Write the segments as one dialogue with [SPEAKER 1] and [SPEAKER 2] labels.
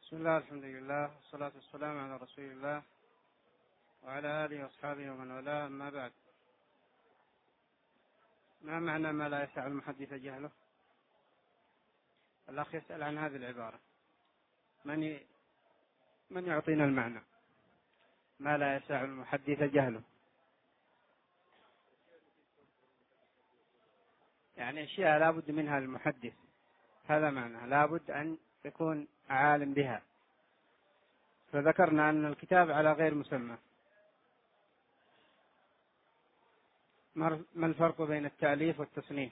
[SPEAKER 1] بسم الله، الحمد لله، والصلاة والسلام على رسول الله وعلى آله وأصحابه ومن والاه، أما بعد. ما معنى ما لا يسع المحدث جهله؟ الأخ يسأل عن هذه العبارة. من يعطينا المعنى؟ ما لا يسع المحدث جهله، يعني أشياء لا بد منها للمحدث، هذا معنى لا بد أن يكون عالم بها. فذكرنا أن الكتاب على غير مسمى. ما الفرق بين التأليف والتصنيف؟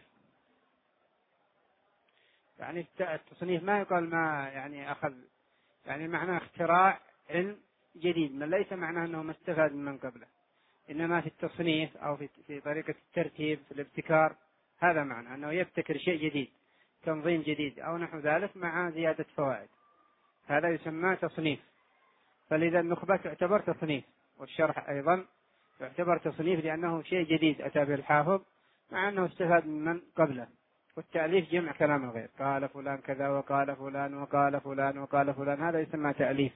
[SPEAKER 1] يعني التصنيف ما يقال ما يعني أخذ، يعني معناه اختراع علم جديد، من ليس معناه أنه ما استفاد من قبله، إنما في التصنيف أو في طريقة الترتيب في الابتكار، هذا معنى أنه يبتكر شيء جديد، تنظيم جديد أو نحو ذلك مع زيادة فوائد، هذا يسمى تصنيف. فلذا النخبة تعتبر تصنيف، والشرح أيضا يعتبر تصنيف لأنه شيء جديد أتى به الحافظ مع أنه استفاد من قبله. والتأليف جمع كلام الغير، قال فلان كذا وقال فلان وقال فلان وقال فلان، هذا يسمى تأليف.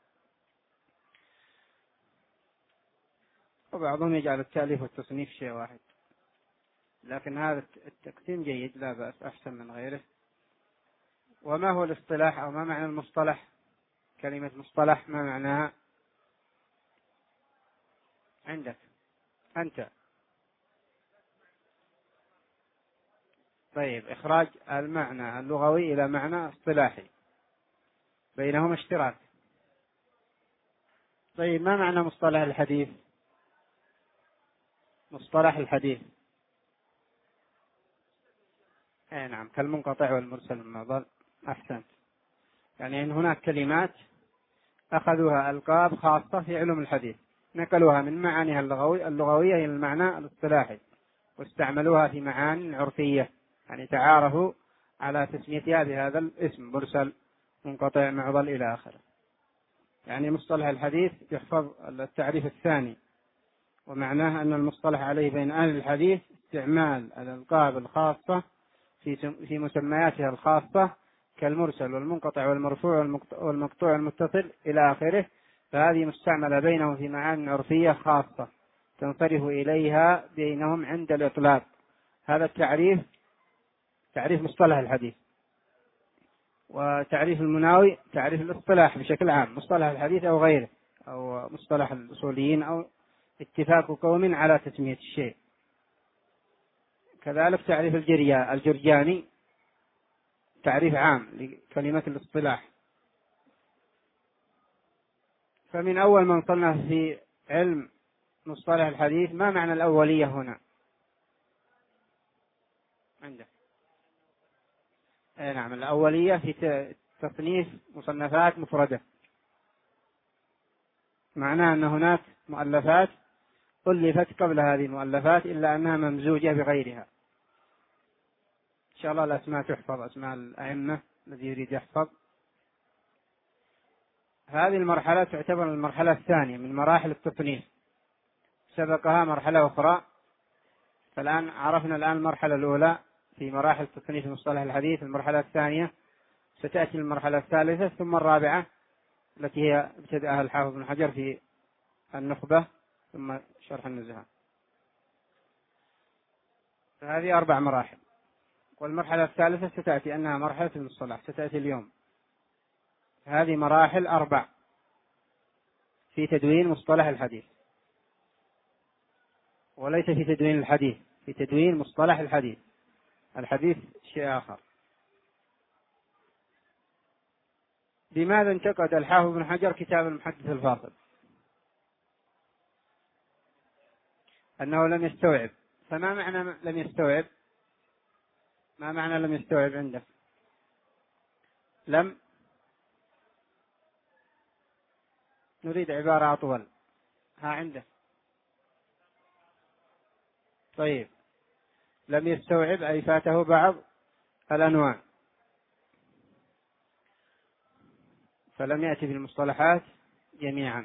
[SPEAKER 1] وبعضهم يجعل التأليف والتصنيف شيء واحد، لكن هذا التقسيم جيد، لا بأس، أحسن من غيره. وما هو الاصطلاح أو ما معنى المصطلح؟ كلمة مصطلح ما معناها عندك أنت؟ طيب، إخراج المعنى اللغوي إلى معنى اصطلاحي، بينهما اشتراك. طيب، ما معنى مصطلح الحديث؟ مصطلح الحديث نعم، كالمنقطع والمرسل والمعضل، أحسنت. يعني أن هناك كلمات أخذوها ألقاب خاصة في علوم الحديث، نقلوها من معانيها اللغوية إلى المعنى الاصطلاحي، واستعملوها في معاني عرفية، يعني تعارفوا على تسميتها بهذا الاسم، مرسل، منقطع، معضل إلى آخره. يعني مصطلح الحديث يحفظ التعريف الثاني، ومعناه أن المصطلح عليه بين أهل الحديث استعمال الألقاب الخاصة في مسمياتها الخاصة، كالمرسل والمنقطع والمرفوع والمقطوع المتصل إلى آخره، فهذه مستعملة بينهم في معاني عرفية خاصة تنصرف إليها بينهم عند الإطلاق. هذا التعريف تعريف مصطلح الحديث. وتعريف المناوي تعريف الاصطلاح بشكل عام، مصطلح الحديث أو غيره، أو مصطلح الأصوليين، أو اتفاق قوم على تسمية الشيء. كذلك تعريف الجرجاني تعريف عام لكلمة الاصطلاح. فمن أول من صنف في علم مصطلح الحديث، ما معنى الأولية هنا عنده؟ نعم، الأولية في تصنيف مصنفات مفردة، معناه أن هناك مؤلفات ألفت قبل هذه المؤلفات إلا أنها ممزوجة بغيرها. إن شاء الله الأسماء تحفظ، أسماء الأئمة الذي يريد يحفظ. هذه المرحلة تعتبر المرحلة الثانية من مراحل التصنيف، سبقها مرحلة أخرى. فالآن عرفنا المرحلة الأولى في مراحل تصنيف مصطلح الحديث. المرحلة الثانية ستأتي المرحلة الثالثة، ثم الرابعة التي هي ابتدأها الحافظ بن حجر في النخبة، ثم شرح النزهة. فهذه 4 مراحل، والمرحلة الثالثة ستأتي أنها مرحلة المصطلح، ستأتي اليوم. هذه مراحل 4 في تدوين مصطلح الحديث، وليس في تدوين الحديث، في تدوين مصطلح الحديث. الحديث شيء آخر. لماذا انتقد الحافظ بن حجر كتاب المحدث الفاصل؟ أنه لم يستوعب. فما معنى لم يستوعب؟ ما معنى لم يستوعب عندك؟ لم، نريد عبارة أطول. عنده. طيب، لم يستوعب أي فاته بعض الأنواع، فلم يأتي بالمصطلحات جميعا.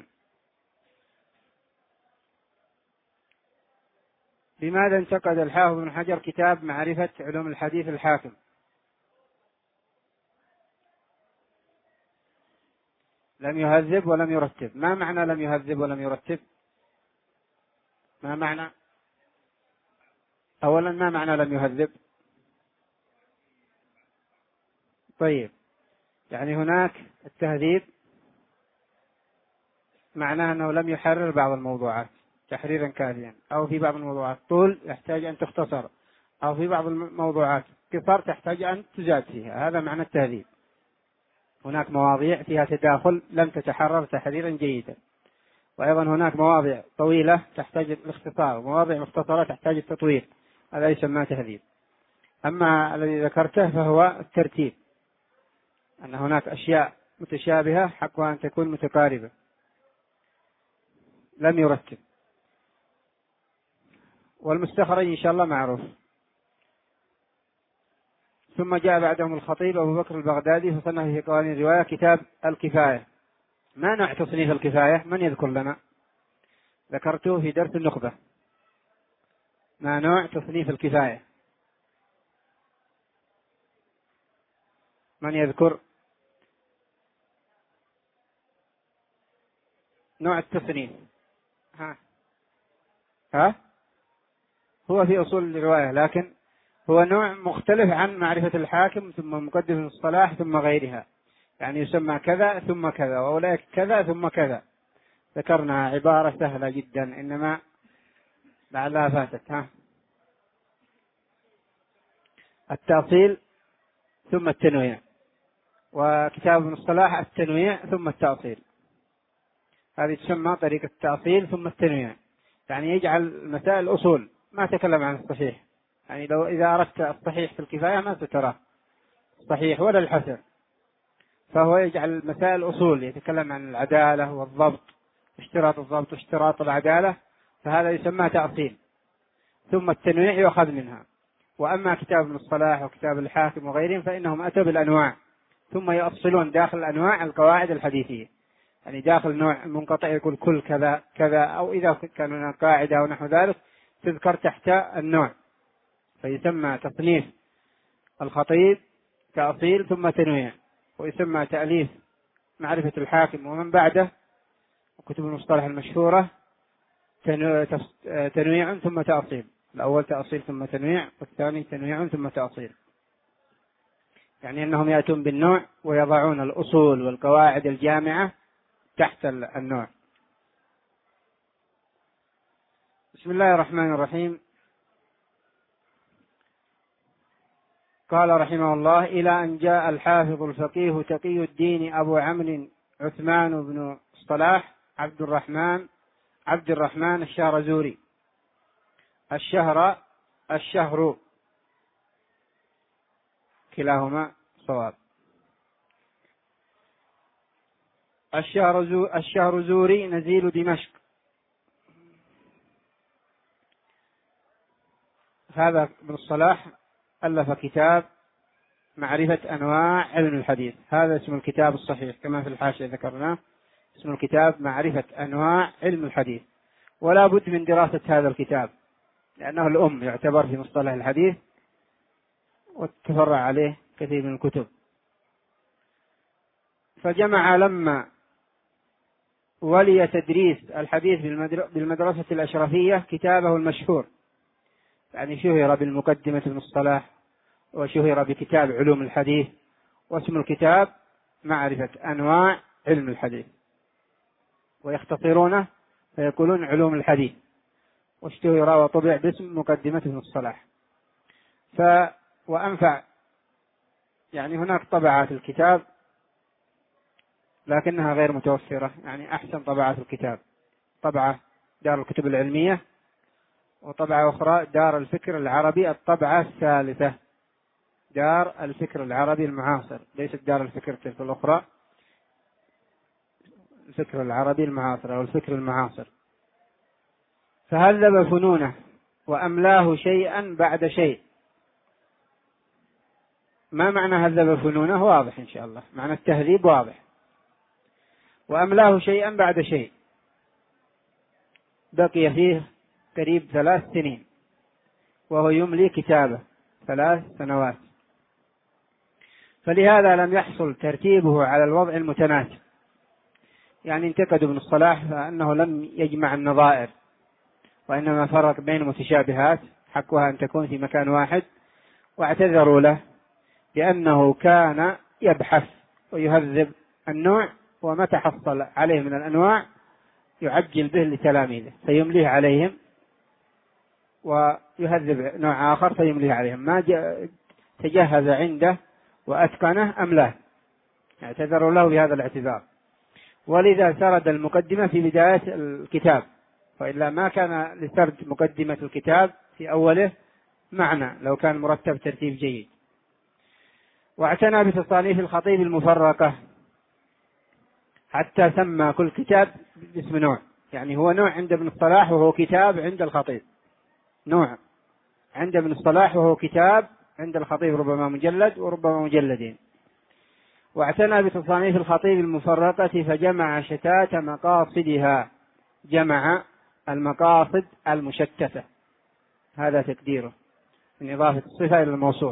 [SPEAKER 1] لماذا انتقد الحافظ بن حجر كتاب معرفة علوم الحديث الحاكم؟ لم يهذب ولم يرتب. ما معنى لم يهذب ولم يرتب؟ ما معنى؟ أولا ما معنى لم يهذب؟ طيب، يعني هناك التهذيب معناه أنه لم يحرر بعض الموضوعات تحريرا كافيا، أو في بعض الموضوعات طول يحتاج أن تختصر، أو في بعض الموضوعات قصر تحتاج أن تزاد فيها. هذا معنى التهذيب. هناك مواضيع فيها تداخل لم تتحرر تحريرا جيدا، وأيضا هناك مواضيع طويلة تحتاج الاختصار، ومواضيع مختصرة تحتاج التطويل. هذا يسمى تهذيب. أما الذي ذكرته فهو الترتيب، أن هناك أشياء متشابهة حقها أن تكون متقاربة. لم يرتب. والمستخرج إن شاء الله معروف. ثم جاء بعدهم الخطيب أبو بكر البغدادي فصنف في قوانين الرواية كتاب الكفاية. ما نوع تصنيف الكفاية؟ من يذكر لنا؟ ذكرته في درس النخبة. ما نوع تصنيف الكفاية؟ من يذكر نوع التصنيف؟ ها؟ هو في أصول الرواية، لكن هو نوع مختلف عن معرفة الحاكم ثم مقدمة الصلاح ثم غيرها. يعني يسمى كذا ثم كذا، وأولئك كذا ثم كذا. ذكرنا عبارة سهلة جدا إنما لعلها فاتت. التأصيل ثم التنويع. وكتاب ابن الصلاح التنويع ثم التأصيل. هذه تسمى طريقة التأصيل ثم التنويع، يعني يجعل مسائل أصول. ما تكلم عن الصحيح، يعني لو إذا أردت الصحيح في الكفاية ما ستراه صحيح ولا الحسن، فهو يجعل مسائل أصول، يتكلم عن العدالة والضبط، اشتراط الضبط واشتراط العدالة، فهذا يسمى تأصيل. ثم التنويع يؤخذ منها. وأما كتاب ابن الصلاح وكتاب الحاكم وغيرهم فإنهم أتوا بالأنواع، ثم يؤصلون داخل الأنواع القواعد الحديثية. يعني داخل نوع منقطع يقول كل كذا كذا، أو إذا كان هناك قاعدة ونحو ذلك تذكر تحت النوع، فيسمى تصنيف الخطيب تأصيل ثم تنويع. ويسمى تأليف معرفة الحاكم ومن بعده وكتب المصطلح المشهورة تنويع ثم تأصيل. الأول تأصيل ثم تنويع، والثاني تنويع ثم تأصيل. يعني أنهم يأتون بالنوع ويضعون الأصول والقواعد الجامعة تحت النوع. بسم الله الرحمن الرحيم. قال رحمه الله: إلى أن جاء الحافظ الفقيه تقي الدين أبو عمرو عثمان بن صلاح عبد الرحمن الشهرزوري. الشهر كلاهما صواب. الشهرزوري نزيل دمشق. هذا ابن الصلاح ألف كتاب معرفة أنواع علم الحديث. هذا اسم الكتاب الصحيح كما في الحاشية ذكرناه، اسم الكتاب معرفة أنواع علم الحديث. ولا بد من دراسة هذا الكتاب لأنه الأم يعتبر في مصطلح الحديث، وتفرع عليه كثير من الكتب. فجمع لما ولي تدريس الحديث بالمدرسة الأشرفية كتابه المشهور، يعني شهر بالمقدمة ابن الصلاح، وشهر بكتاب علوم الحديث، واسم الكتاب معرفة أنواع علم الحديث، ويختصرونه فيقولون علوم الحديث، واشتهر وطبع باسم مقدمة ابن الصلاح. وأنفع، يعني هناك طبعات الكتاب لكنها غير متوفرة، يعني أحسن طبعات الكتاب طبعة دار الكتب العلمية، وطبعة أخرى دار الفكر العربي الطبعة الثالثة، دار الفكر العربي المعاصر، ليست دار الفكر تلك الأخرى، الفكر العربي المعاصر أو الفكر المعاصر. فهذب فنونه وأملاه شيئا بعد شيء. ما معنى هذب فنونه؟ واضح إن شاء الله، معنى التهذيب واضح. وأملاه شيئا بعد شيء، بقي فيه قريب 3 سنين وهو يملي كتابه 3 سنوات، فلهذا لم يحصل ترتيبه على الوضع المتناسب. يعني انتقد ابن الصلاح فأنه لم يجمع النظائر، وإنما فرق بين متشابهات حقها أن تكون في مكان واحد، واعتذروا له لأنه كان يبحث ويهذب النوع، ومتى حصل عليه من الأنواع يعجل به لتلاميذه فيمليه عليهم، ويهذب نوع آخر فيمليه عليهم، ما تجهز عنده وأتقنه أم لا. اعتذروا له بهذا الاعتذار، ولذا سرد المقدمة في بداية الكتاب، وإلا ما كان لسرد مقدمة الكتاب في أوله معنى لو كان مرتب ترتيب جيد. واعتنى بتصانيف الخطيب المفرقة حتى سمى كل كتاب باسم نوع، يعني هو نوع عند ابن الصلاح وهو كتاب عند الخطيب، نوع عند ابن الصلاح وهو كتاب عند الخطيب، ربما مجلد وربما مجلدين. واعتنى بتصانيف الخطيب المفرقة فجمع شتات مقاصدها، جمع المقاصد المشتتة، هذا تقديره من إضافة الصفة إلى الموصوف،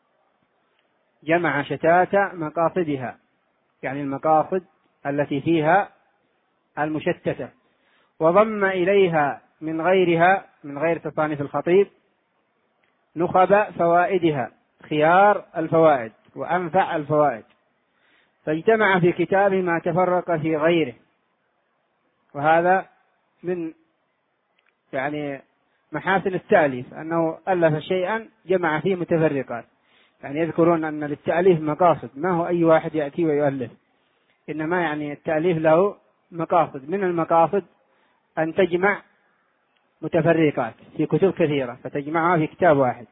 [SPEAKER 1] جمع شتات مقاصدها يعني المقاصد التي فيها المشتتة، وضم إليها من غيرها من غير تصانيف الخطيب نخب فوائدها، خيار الفوائد وأنفع الفوائد، فاجتمع في كتابه ما تفرق في غيره. وهذا من يعني محاسن التأليف أنه ألف شيئا جمع فيه متفرقات، يعني يذكرون أن للتأليف مقاصد، ما هو أي واحد يأتي ويؤلف، إنما يعني التأليف له مقاصد، من المقاصد أن تجمع متفرقات في كتب كثيرة فتجمعها في كتاب واحد.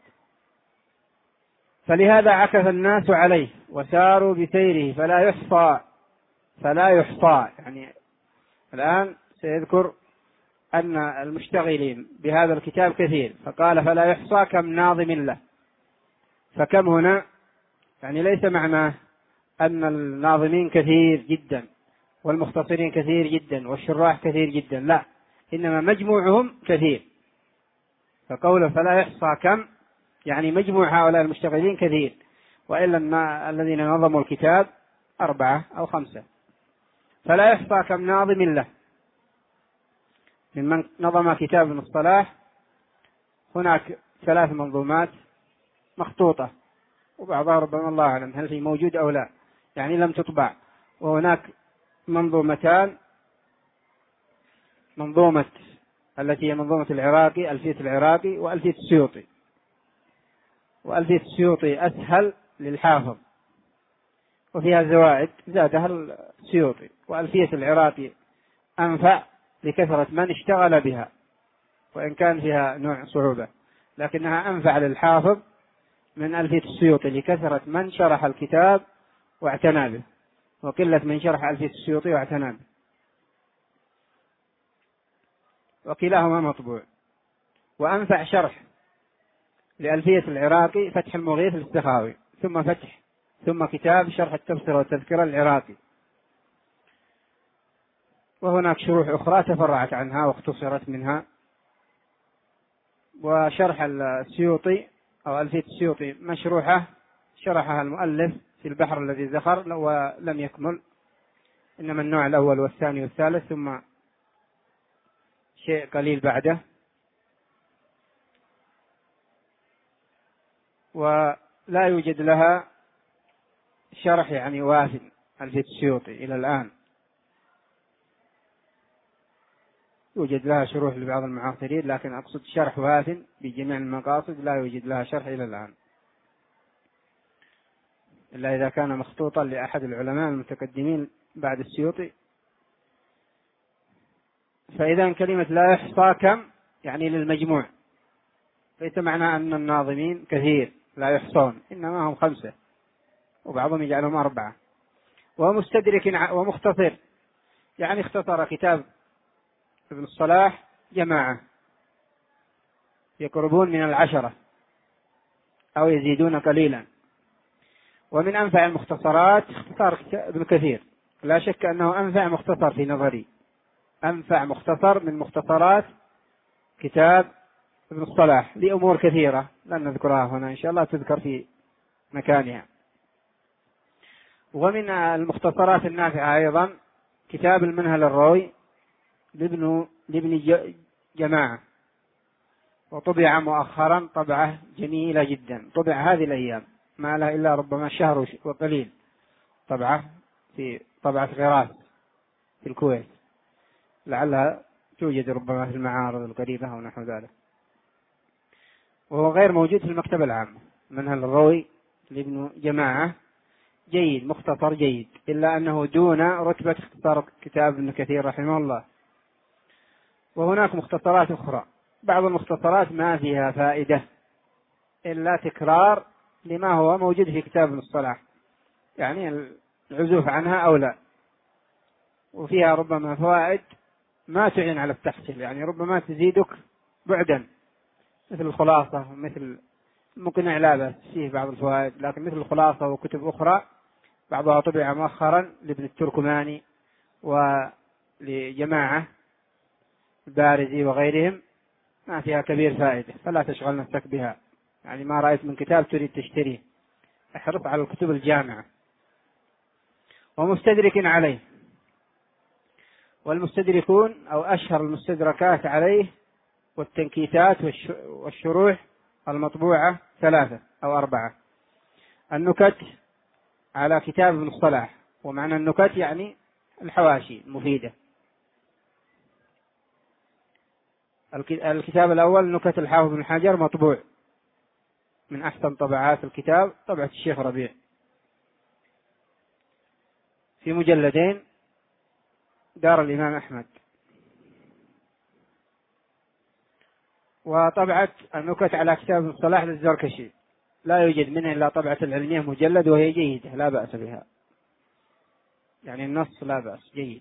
[SPEAKER 1] فلهذا عكف الناس عليه وساروا بسيره فلا يحصى يعني الآن سيذكر أن المشتغلين بهذا الكتاب كثير، فقال فلا يحصى كم ناظم له، فكم هنا يعني ليس معناه أن الناظمين كثير جدا والمختصرين كثير جدا والشراح كثير جدا، لا، إنما مجموعهم كثير، فقوله فلا يحصى كم يعني مجموع هؤلاء المشتغلين كثير، وإلا الذين نظموا الكتاب 4 أو 5. فلا يحصى كم ناظم له ممن نظم كتاب ابن الصلاح. هناك 3 منظومات مخطوطة، وبعضها ربما الله أعلم هل هي موجود أو لا، يعني لم تطبع. وهناك منظومتان، منظومة التي هي منظومة العراقي، ألفية العراقي، وألفية السيوطي. وألفية السيوطي أسهل للحافظ وفيها زوائد زادها السيوطي، وألفية العراقي أنفع لكثرة من اشتغل بها، وإن كان فيها نوع صعوبة، لكنها أنفع للحافظ من ألفية السيوطي لكثرة من شرح الكتاب واعتنى به، وقلة من شرح ألفية السيوطي واعتنى به، وكلاهما مطبوع. وأنفع شرح لألفية العراقي فتح المغيث للسخاوي، ثم كتاب شرح التبصرة والتذكرة العراقي. وهناك شروح أخرى تفرعت عنها واختصرت منها. وشرح السيوطي أو ألفية السيوطي مشروحة شرحها المؤلف في البحر الذي زخر ولم يكمل، إنما النوع الأول والثاني والثالث ثم شيء قليل بعده. ولا يوجد لها شرح يعني وافٍ ألفية السيوطي إلى الآن، يوجد لها شروح لبعض المعاصرين، لكن أقصد شرح وافٍ بجميع المقاصد لا يوجد لها شرح إلى الآن، إلا إذا كان مخطوطا لأحد العلماء المتقدمين بعد السيوطي. فإذا كلمة لا يحصى كم يعني للمجموع، ليس معنى أن الناظمين كثير لا يحصون، إنما هم 5 وبعضهم يجعلهم 4. ومستدرك ومختصر يعني اختصر كتاب ابن الصلاح جماعة يقربون من 10 أو يزيدون قليلا. ومن أنفع المختصرات اختصار ابن كثير، لا شك أنه أنفع مختصر في نظري، أنفع مختصر من مختصرات كتاب ابن الصلاح لأمور كثيرة لن نذكرها هنا، إن شاء الله تذكر في مكانها. ومن المختصرات النافعة أيضا كتاب المنهل الروي لابن جماعة، وطبع مؤخرا طبعة جميلة جدا، طبع هذه الأيام، ما له إلا ربما شهر وقليل، طبعة في طبعة غراس في الكويت، لعلها توجد ربما في المعارض القريبة أو نحو ذلك، وهو غير موجود في المكتبة العامة. منهل الروي لابن جماعة جيد، مختصر جيد، إلا أنه دون رتبة اختصار كتاب ابن كثير رحمه الله. وهناك مختصرات أخرى، بعض المختصرات ما فيها فائدة إلا تكرار لما هو موجود في كتاب ابن الصلاح، يعني العزوف عنها أو لا، وفيها ربما فوائد ما تعين على التحصيل، يعني ربما تزيدك بعدا، مثل الخلاصة، مثل المقنع لا بأس فيه بعض الفوائد، لكن مثل الخلاصة وكتب أخرى بعضها طبع مؤخرا لابن التركماني ولجماعة البارزي وغيرهم ما فيها كبير فائدة، فلا تشغل نفسك بها، يعني ما رأيت من كتاب تريد تشتريه، احرص على الكتب الجامعة. ومستدرك عليه، والمستدركون أو أشهر المستدركات عليه والتنكيتات والشروح المطبوعة 3 أو 4. النكت على كتاب ابن الصلاح، ومعنى النكت يعني الحواشي المفيدة. الكتاب الأول نكت الحافظ بن حجر، مطبوع من أحسن طبعات الكتاب، طبعة الشيخ ربيع في مجلدين، دار الإمام أحمد. وطبعة النكت على كتاب ابن الصلاح للزركشي لا يوجد منه إلا طبعة العلمية مجلد، وهي جيدة لا بأس بها، يعني النص لا بأس جيد.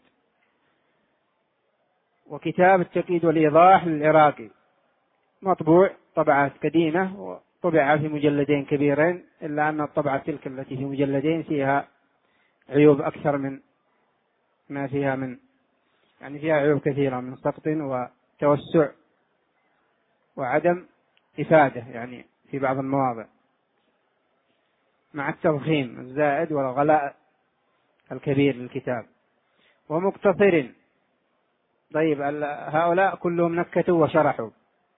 [SPEAKER 1] وكتاب التقييد والإيضاح للعراقي، مطبوع طبعات قديمة، وطبع في مجلدين كبيرين، إلا أن الطبعة تلك التي في مجلدين فيها عيوب أكثر من ما فيها من، يعني فيها عيوب كثيرة من سقط وتوسع وعدم إفادة، يعني في بعض المواضع، مع التضخيم الزائد والغلاء الكبير للكتاب. ومقتصر، طيب هؤلاء كلهم نكتوا وشرحوا،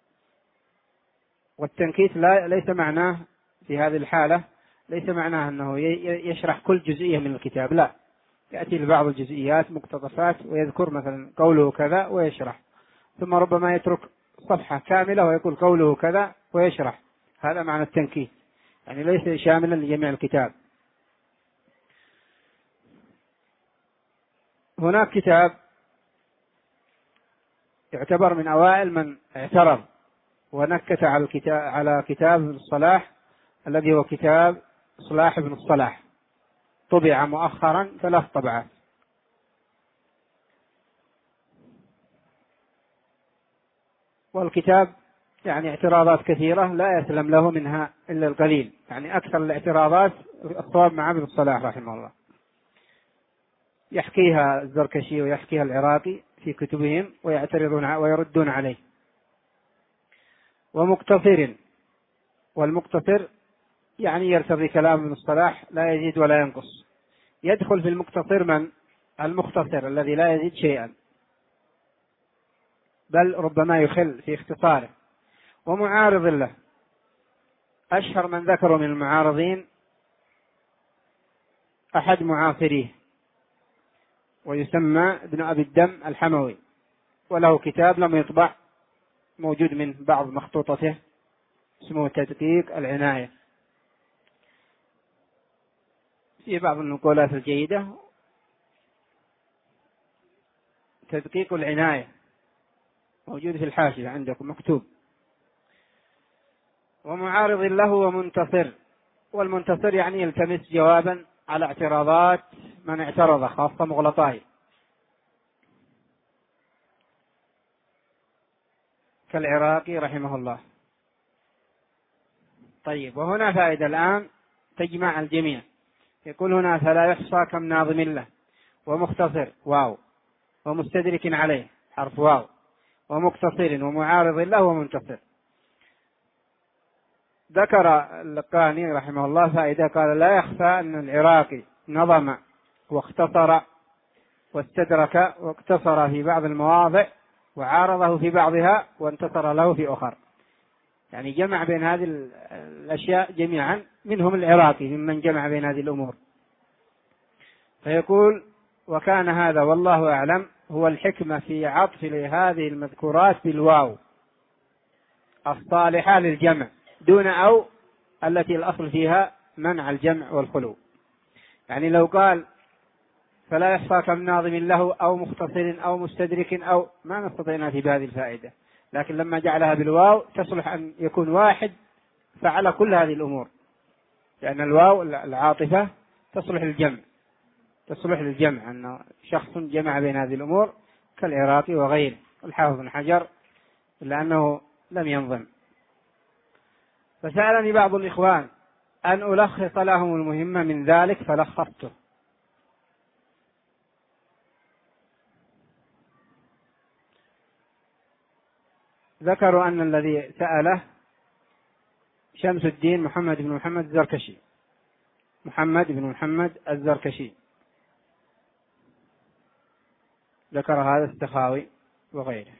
[SPEAKER 1] والتنكيت ليس معناه في هذه الحالة، ليس معناه أنه يشرح كل جزئية من الكتاب، لا، يأتي لبعض الجزئيات مقتطفات ويذكر مثلا قوله كذا ويشرح، ثم ربما يترك صفحة كاملة ويقول قوله كذا ويشرح، هذا معنى التنكيت، يعني ليس شاملا لجميع الكتاب. هناك كتاب يعتبر من أوائل من اعترض ونكت على كتاب ابن الصلاح، الذي هو كتاب صلاح ابن الصلاح، طبع مؤخرا 3 طبعات. والكتاب يعني اعتراضات كثيرة لا يسلم له منها إلا القليل، يعني أكثر الاعتراضات الصواب مع ابن الصلاح رحمه الله، يحكيها الزركشي ويحكيها العراقي في كتبهم ويعترضون ويردون عليه. ومقتصر، والمقتصر يعني يرتضي كلام ابن الصلاح لا يزيد ولا ينقص، يدخل في المقتصر من المختصر الذي لا يزيد شيئا، بل ربما يخل في اختصاره. ومعارض له، أشهر من ذكروا من المعارضين أحد معاصريه، ويسمى ابن أبي الدم الحموي، وله كتاب لم يطبع موجود من بعض مخطوطته اسمه تدقيق العناية، في بعض النقولات الجيدة، تدقيق العناية موجود في الحاشية عندكم مكتوب. ومعارض له ومنتصر، والمنتصر يعني يلتمس جوابا على اعتراضات من اعترض، خاصة مغلطاي كالعراقي رحمه الله. طيب، وهنا فائدة الآن تجمع الجميع، يقول هنا فلا يحصى كم ناظم له، ومختصر واو، ومستدرك عليه حرف واو، ومقتصر، ومعارض له ومنتصر. ذكر اللقاني رحمه الله فائدة، قال لا يخفى أن العراقي نظم واختصر واستدرك واقتصر في بعض المواضع وعارضه في بعضها وانتصر له في أخر، يعني جمع بين هذه الأشياء جميعا، منهم العراقي ممن جمع بين هذه الأمور. فيقول: وكان هذا والله أعلم هو الحكمة في عطف هذه المذكورات بالواو الصالحة للجمع دون أو التي الأصل فيها منع الجمع والخلو. يعني لو قال: فلا يحصى كم ناظم له أو مختصر أو مستدرك أو، ما نستطيع نأتي بهذه الفائدة، لكن لما جعلها بالواو تصلح أن يكون واحد فعل كل هذه الأمور، لأن الواو العاطفة تصلح للجمع، تصلح للجمع، أن شخص جمع بين هذه الأمور كالعراقي وغيره، الحافظ بن حجر، لأنه لم ينظم. فسألني بعض الإخوان أن ألخص لهم المهم من ذلك فلخصته. ذكروا أن الذي سأله شمس الدين محمد بن محمد الزركشي، محمد بن محمد الزركشي، ذكر هذا السخاوي وغيره،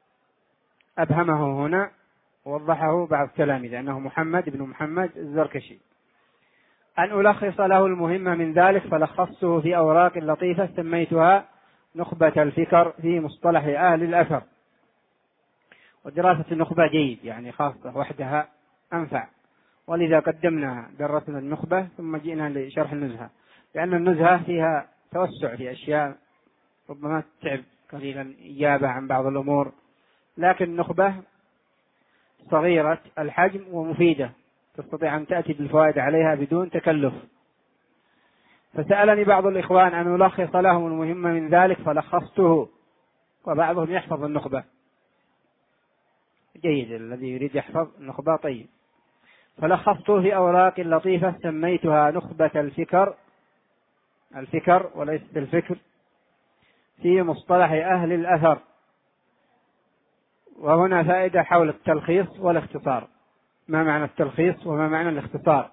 [SPEAKER 1] أبهمه هنا ووضحه بعض تلاميذه أنه محمد بن محمد الزركشي. أن ألخص له المهم من ذلك فلخصته في أوراق لطيفة سميتها نخبة الفكر في مصطلح أهل الأثر. ودراسة النخبة جيد، يعني خاصة وحدها أنفع، ولذا قدمنا درسنا النخبة ثم جئنا لشرح النزهة، لأن النزهة فيها توسع في أشياء ربما تتعب قليلا إجابة عن بعض الأمور، لكن النخبة صغيرة الحجم ومفيدة، تستطيع أن تأتي بالفوائد عليها بدون تكلف. فسألني بعض الإخوان أن ألخص لهم المهم من ذلك فلخصته، وبعضهم يحفظ النخبة جيد، الذي يريد يحفظ النخبة طيب. فلخصته في أوراق لطيفة سميتها نخبة الفكر، الفكر وليس الفكر، في مصطلح أهل الأثر. وهنا فائدة حول التلخيص والاختصار. ما معنى التلخيص وما معنى الاختصار؟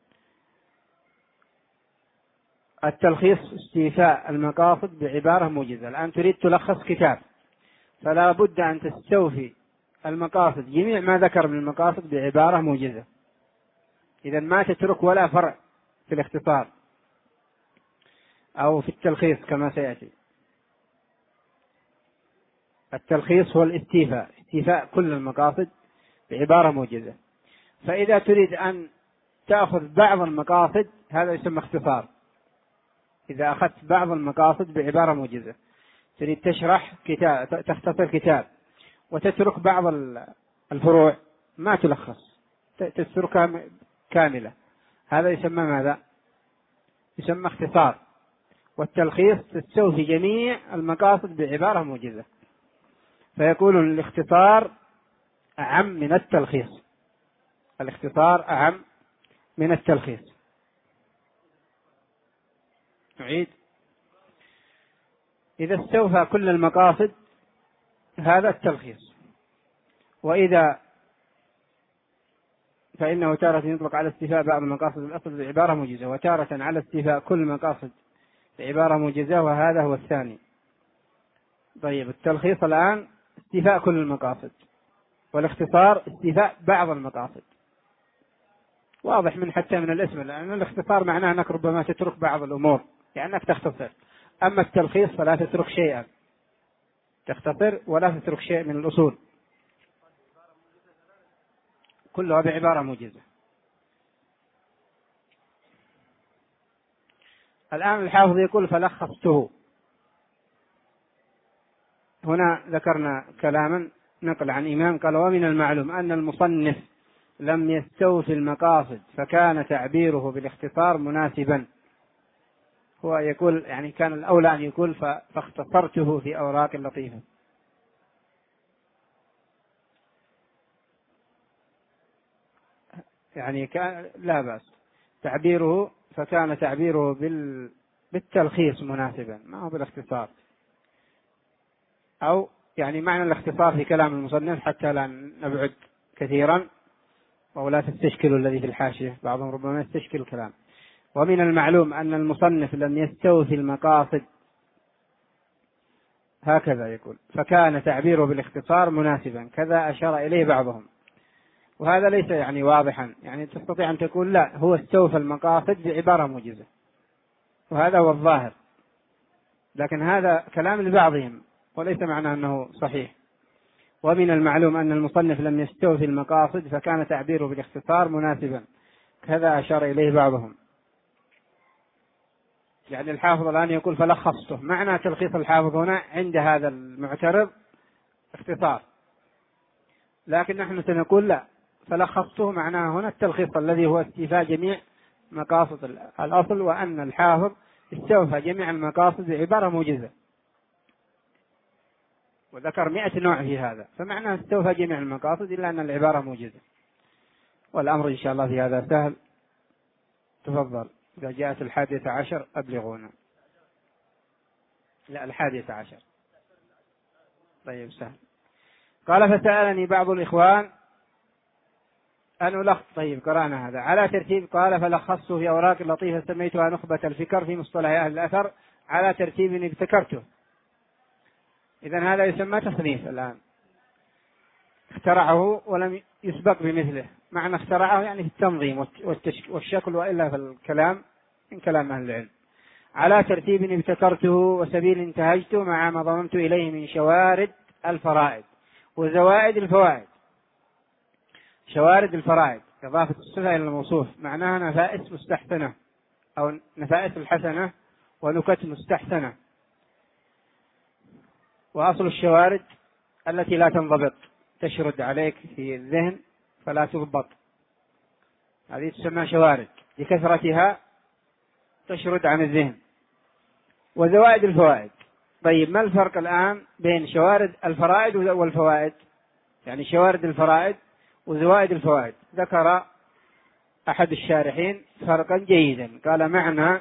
[SPEAKER 1] التلخيص استيفاء المقاصد بعبارة موجزة. الآن تريد تلخص كتاب، فلا بد أن تستوفي المقاصد، جميع ما ذكر من المقاصد بعبارة موجزة، إذا ما تترك ولا فرع في الاختصار أو في التلخيص كما سيأتي. التلخيص هو الاستيفاء، استيفاء كل المقاصد بعبارة موجزة. فإذا تريد أن تأخذ بعض المقاصد هذا يسمى اختصار. إذا أخذت بعض المقاصد بعبارة موجزة، تريد تشرح كتاب، تختصر كتاب وتترك بعض الفروع، ما تلخص، تتركها كاملة، هذا يسمى ماذا؟ يسمى اختصار. والتلخيص تستوفي جميع المقاصد بعبارة موجزة. فيقول الاختصار أعم من التلخيص، الاختصار أعم من التلخيص. نعيد: إذا استوفى كل المقاصد هذا التلخيص. وإذا فإنه تارة يطلق على استيفاء بعض المقاصد الأصل بعبارة موجزة، وتارة على استيفاء كل المقاصد بعبارة موجزة، وهذا هو الثاني. طيب، التلخيص الآن استيفاء كل المقاصد، والاختصار استيفاء بعض المقاصد. واضح من حتى من الاسم، لأن الاختصار معناه أنك ربما تترك بعض الأمور لأنك تختصر، أما التلخيص فلا تترك شيئا، تختصر ولا تترك شيء من الأصول، كلها بعبارة موجزة. الآن الحافظ يقول: فلخصته. هنا ذكرنا كلاما نقل عن إمام قال: ومن المعلوم أن المصنف لم يستوفي المقاصد فكان تعبيره بالاختصار مناسبا. هو يقول يعني كان الأولى أن يقول فاختصرته في أوراق لطيفة. يعني كان لا بأس تعبيره، فكان تعبيره بالتلخيص مناسبا، ما هو بالاختصار. أو يعني معنى الاختصار في كلام المصنف حتى لا نبعد كثيرا ولا تستشكلوا الذي في الحاشية، بعضهم ربما يستشكل الكلام. ومن المعلوم أن المصنف لم يستوفي المقاصد هكذا يقول: فكان تعبيره بالاختصار مناسبا، كذا أشار إليه بعضهم. وهذا ليس يعني واضحا، يعني تستطيع أن تقول لا، هو استوفى المقاصد بعبارة موجزة، وهذا هو الظاهر، لكن هذا كلام لبعضهم وليس معناه أنه صحيح. ومن المعلوم أن المصنف لم يستوفي المقاصد، فكان تعبيره بالاختصار مناسبا، كذا أشار إليه بعضهم. يعني الحافظ الآن يقول فلخصته، معنى تلخيص الحافظ هنا عند هذا المعترض اختصار، لكن نحن سنقول لا، فلخصته معناه هنا التلخيص الذي هو استيفاء جميع مقاصد الأصل، وأن الحافظ استوفى جميع المقاصد بعبارة موجزة، وذكر 100 نوع في هذا، فمعناه استوفى جميع المقاصد إلا أن العبارة موجزة. والأمر إن شاء الله في هذا سهل. تفضل، إذا جاءت 11 أبلغونا. لا، 11. طيب سهل. قال: فسألني بعض الإخوان أن ألخص. طيب قرأنا هذا على ترتيب. قال: فلخصته في أوراق لطيفة سميتها نخبة الفكر في مصطلح أهل الأثر على ترتيب ابتكرته. إذن هذا يسمى تصنيف الآن، اخترعه ولم يسبق بمثله. معنى اخترعه يعني في التنظيم والشكل، وإلا في الكلام من كلام أهل العلم. على ترتيب ابتكرته وسبيل انتهجته مع ما ضممت إليه من شوارد الفرائد وزوائد الفوائد. شوارد الفرائد إضافة الصفة إلى الموصوف، معناها نفائس مستحسنة أو نفائس الحسنة ونكت مستحسنة. وأصل الشوارد التي لا تنضبط، تشرد عليك في الذهن فلا تضبط، هذه تسمى شوارد، لكثرتها تشرد عن الذهن. وزوائد الفوائد. طيب ما الفرق الآن بين شوارد الفرائد والفوائد؟ يعني شوارد الفرائد وزوائد الفوائد. ذكر أحد الشارحين فرقا جيدا، قال: معنى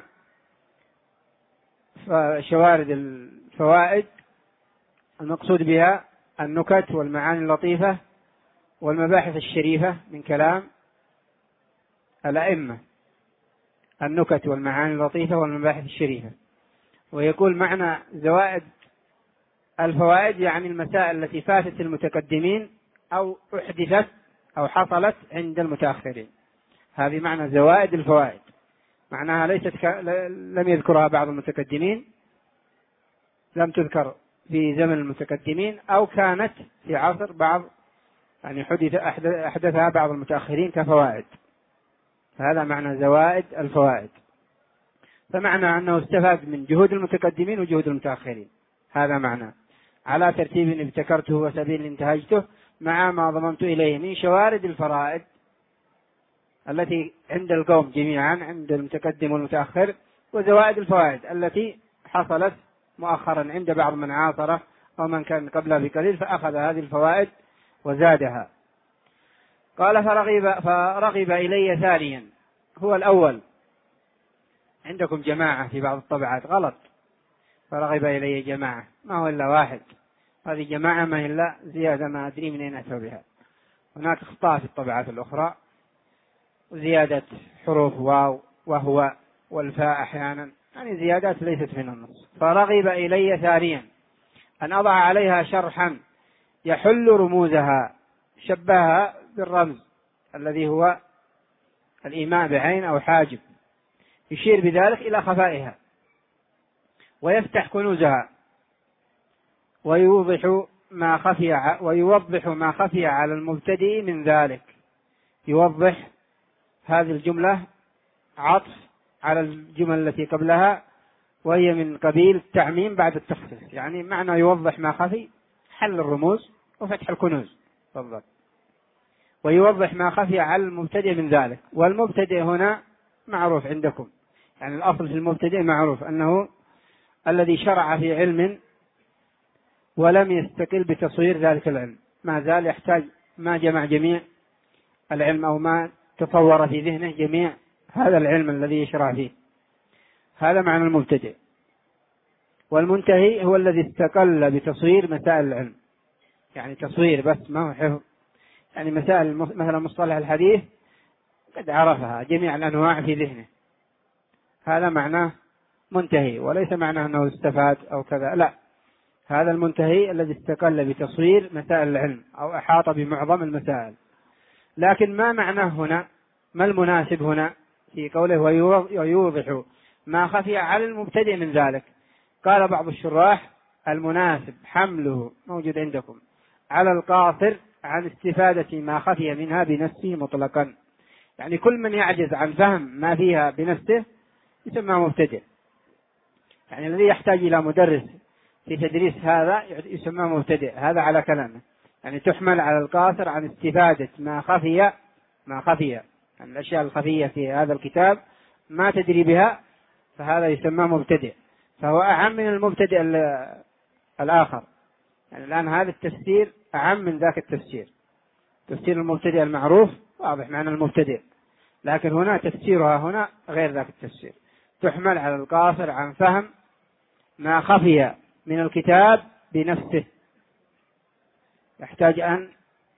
[SPEAKER 1] شوارد الفوائد المقصود بها النكت والمعاني اللطيفة والمباحث الشريفة من كلام الأئمة، النكت والمعاني اللطيفة والمباحث الشريفة. ويقول معنى زوائد الفوائد يعني المسائل التي فاتت المتقدمين أو أحدثت أو حصلت عند المتأخرين. هذه معنى زوائد الفوائد، معناها لم يذكرها بعض المتقدمين، لم تذكر في زمن المتقدمين، أو كانت في عصر بعض، يعني أحدثها بعض المتأخرين كفوائد. هذا معنى زوائد الفوائد. فمعنى أنه استفاد من جهود المتقدمين وجهود المتأخرين، هذا معنى. على ترتيب ابتكرته وسبيل انتهجته مع ما ضممت إليه من شوارد الفرائد التي عند القوم جميعا، عند المتقدم والمتأخر، وزوائد الفوائد التي حصلت مؤخرا عند بعض من عاصره ومن كان قبله بقليل، فأخذ هذه الفوائد وزادها. قال: فرغب إلي ثانيا، هو الأول. عندكم جماعة في بعض الطبعات غلط، فرغب إلي جماعة، ما هو إلا واحد. هذه جماعة ما هي إلا زيادة، ما أدري من أين أتوا بها. هناك اخطاء في الطبعات الأخرى، وزيادة حروف واو وهو والفاء أحيانا، يعني زيادات ليست من النص. فرغب إلي ثانيا أن أضع عليها شرحا يحل رموزها، شبهها بالرمز الذي هو الإيماء بعين أو حاجب، يشير بذلك إلى خفائها، ويفتح كنوزها، ويوضح ما خفي على المبتدئ من ذلك. يوضح، هذه الجملة عطف على الجمل التي قبلها، وهي من قبيل التعميم بعد التخصيص، يعني معنى يوضح ما خفي، حل الرموز وفتح الكنوز بالضبط. ويوضح ما خفي على المبتدئ من ذلك. والمبتدئ هنا معروف عندكم، يعني الأصل في المبتدئ معروف أنه الذي شرع في علم ولم يستقل بتصوير ذلك العلم، ما زال يحتاج، ما جمع جميع العلم أو ما تصور في ذهنه جميع هذا العلم الذي يشرع فيه. هذا معنى المبتدئ. والمنتهي هو الذي استقل بتصوير مسائل العلم، يعني تصوير بس ما هو حفظ، يعني مسائل مثلا مصطلح الحديث قد عرفها جميع الأنواع في ذهنه، هذا معناه منتهي، وليس معناه أنه استفاد أو كذا، لا، هذا المنتهي الذي استقل بتصوير مسائل العلم أو أحاط بمعظم المسائل. لكن ما معناه هنا؟ ما المناسب هنا في قوله ويوضح ما خفي على المبتدئ من ذلك؟ قال بعض الشراح المناسب حمله موجود عندكم على القاصر عن استفادة ما خفي منها بنفسه مطلقا. يعني كل من يعجز عن فهم ما فيها بنفسه يسمى مبتدئ. يعني الذي يحتاج إلى مدرس في تدريس هذا يسمى مبتدئ. هذا على كلامه، يعني تحمل على القاصر عن استفادة ما خفي يعني الأشياء الخفية في هذا الكتاب ما تدري بها، فهذا يسمى مبتدئ، فهو أعم من المبتدئ الآخر. يعني الآن هذا التفسير أعم من ذاك التفسير. تفسير المبتدئ المعروف واضح معنى المبتدئ، لكن هنا تفسيرها هنا غير ذاك التفسير. تحمل على القاصر عن فهم ما خفي من الكتاب بنفسه، يحتاج أن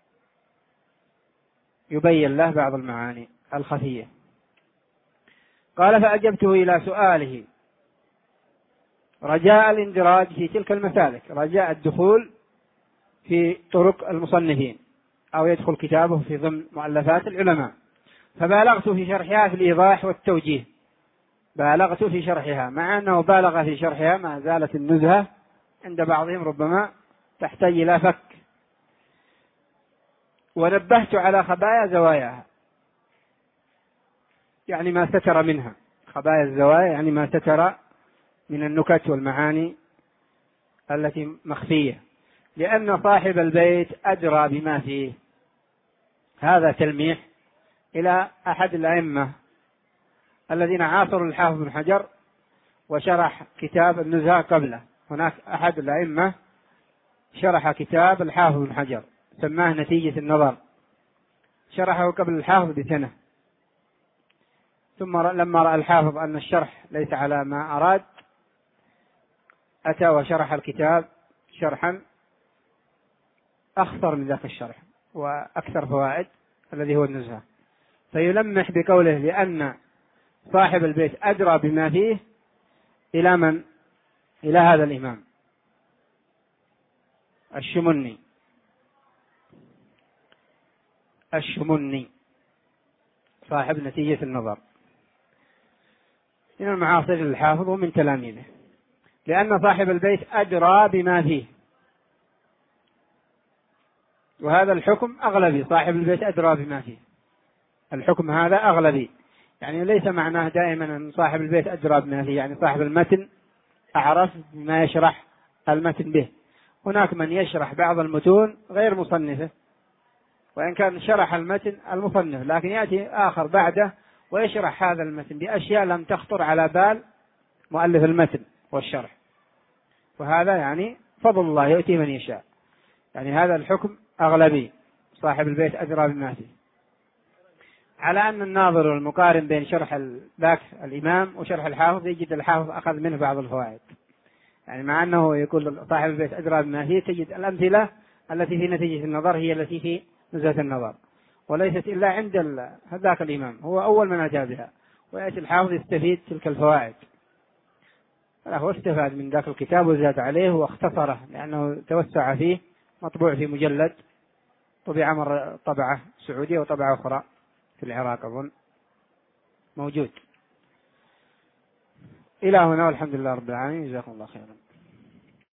[SPEAKER 1] يبين له بعض المعاني الخفية. قال فأجبته إلى سؤاله رجاء الاندراج في تلك المسالك، رجاء الدخول في طرق المصنفين أو يدخل كتابه في ضمن مؤلفات العلماء. فبالغت في شرحها في الإيضاح والتوجيه، بالغت في شرحها، مع أنه بالغ في شرحها ما زالت النزهة عند بعضهم ربما تحتاج إلى فك. ونبهت على خبايا زواياها، يعني ما ستر منها، خبايا الزوايا يعني ما ستر من النكت والمعاني التي مخفية، لأن صاحب البيت أدرى بما فيه. هذا تلميح إلى أحد الأئمة الذين عاصروا الحافظ بن حجر وشرح كتاب النزهة قبله. هناك أحد الأئمة شرح كتاب الحافظ بن حجر سماه نتيجة النظر، شرحه قبل الحافظ بسنة، ثم لما رأى الحافظ أن الشرح ليس على ما أراد أتى وشرح الكتاب شرحا أخطر من ذاك الشرح وأكثر فوائد الذي هو النزهة. فيلمح بقوله لأن صاحب البيت أدرى بما فيه إلى من؟ إلى هذا الإمام الشمني صاحب نتيجة النظر، من المعاصر للحافظ ومن تلاميذه، لأن صاحب البيت أدرى بما فيه. وهذا الحكم أغلبي، صاحب البيت أدرى بما فيه، الحكم هذا أغلبي، يعني ليس معناه دائما أن صاحب البيت أدرى بما فيه يعني صاحب المتن أعرف بما يشرح المتن به. هناك من يشرح بعض المتون غير مصنفه، وإن كان شرح المتن المصنف، لكن يأتي آخر بعده ويشرح هذا المتن بأشياء لم تخطر على بال مؤلف المتن والشرح، وهذا يعني فضل الله يؤتي من يشاء. يعني هذا الحكم أغلبي، صاحب البيت أدرى بما فيه، على أن الناظر والمقارن بين شرح ذاك الإمام وشرح الحافظ يجد الحافظ أخذ منه بعض الفوائد. يعني مع أنه يقول صاحب البيت أدرى بما فيه، تجد الأمثلة التي في نتيجة النظر هي التي في نزهة النظر، وليست إلا عند ذاك الإمام، هو أول من أتى بها، ويأتي الحافظ يستفيد تلك الفوائد. هو استفاد من ذاك الكتاب وزاد عليه واختصره، لأنه توسع فيه، مطبوع في مجلد، طبع مرة طبعة سعودية وطبعة أخرى في العراق أظن موجود. إلى هنا والحمد لله رب العالمين، جزاكم الله خيرا.